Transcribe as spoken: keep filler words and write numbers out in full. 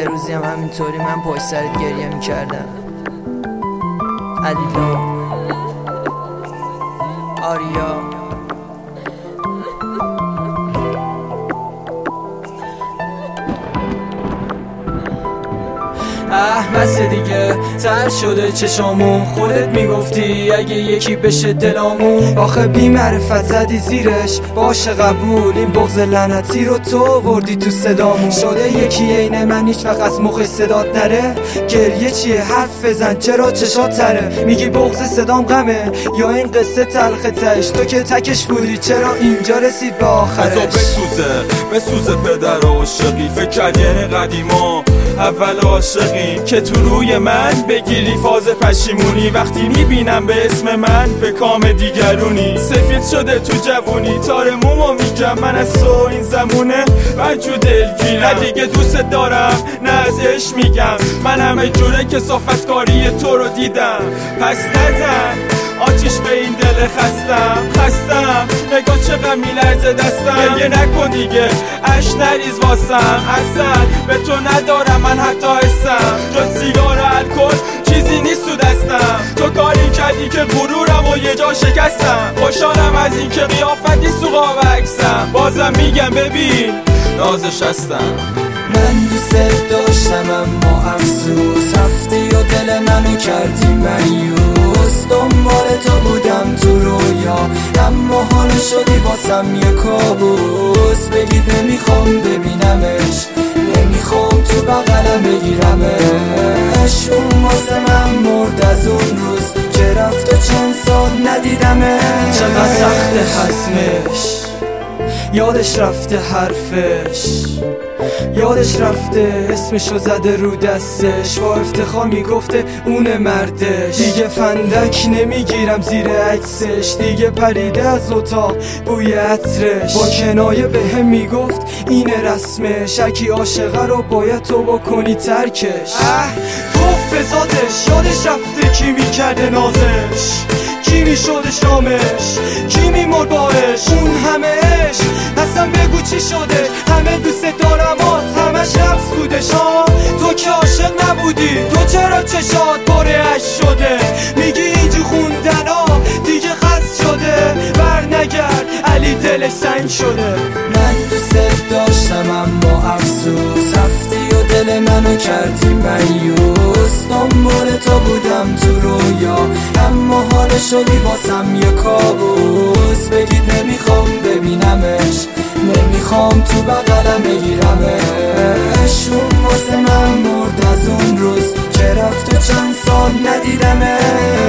روزی هم همینطوری من پشت سرت گریه میکردم. علیلا، آریا، اه بس دیگه تر شده چشامون، خودت میگفتی اگه یکی بشه دلامون. آخه بی معرفت زدی زیرش، باشه قبول، این بغض لعنتی رو تو وردی تو صدامون. شده یکی عین من هیچ وقت از مخ صدات نره. گریه چیه؟ حرف بزن، چرا چشات تره؟ میگی بغض صدام غمه یا این قصه تلخ تش؟ تو که تکش بودی، چرا اینجا رسید به آخرش؟ بسوزه بسوزه پدر عاشقی، فکر کردی قدیما اول عاشقی که تو روی من بگیری فاز پشیمونی. وقتی میبینم به اسم من به کام دیگرونی، سفید شده تو جوونی، تار مومو میگم من از تو این زمونه وجود دلگیرم. نه دیگه دوست دارم نه از عشق میگم، من همه جوره که صافتکاری تو رو دیدم. پس نزن آتیش به این دل خستم خستم، نگاه چقدر میلرزه دستم. گریه نکن دیگه اش نریز واسم، اصلا به تو ندارم من حتی حسم، جز سیگار و الکل چیزی نیست تو دستم. تو کاری کردی که غرورم و یه جا شکستم. خوشحالم از این که قیافتی سو قاب عکسم، بازم میگم ببین نازش هستم. من دوست داشتم اما افسوس، رفتی و دل منو کردی مایوس. دنبال تو بودم تو رویا، اما حالا شدی باسم یه کابوس. بگید نمیخوام ببینمش، نمیخوام تو بغلم بگیرمش. اون واسه من مرد از اون روز که رفت و چند سال ندیدمش. چقدر سخت حسمش، یادش رفته حرفش، یادش رفته اسمشو زده رو دستش. با افتخار میگفته اون مردش. دیگه فندک نمیگیرم زیر عکسش، دیگه پریده از اتاق بوی عطرش. با کنایه به هم میگفت این رسمش، هرکی عاشقه رو باید تو بکنی ترکش. اه تو فضاتش، یادش رفته کی میکرده نازش، کی میشده شامش، کی میمرد باش. اون همه عشق اصلا بگو چی شده؟ همه دوست دارم آت همش نفس بودش ها. تو که عاشق نبودی، تو چرا چشات پر عشق شده؟ میگی اینجا خوندن ها دیگه خست شده. بر نگرد علی دل سنگ شده. من دوست داشتم اما افسوس، رفتی و دل منو کردی مایوس. دنبال تو بودم تو رویا، اما حالا شدی باسم یه کابوس. بگید نمیخوام ببینمش، نمیخوام تو بغلم بگیرمش. اون واسه من مرد از اون روز که رفت و چند سال ندیدمش.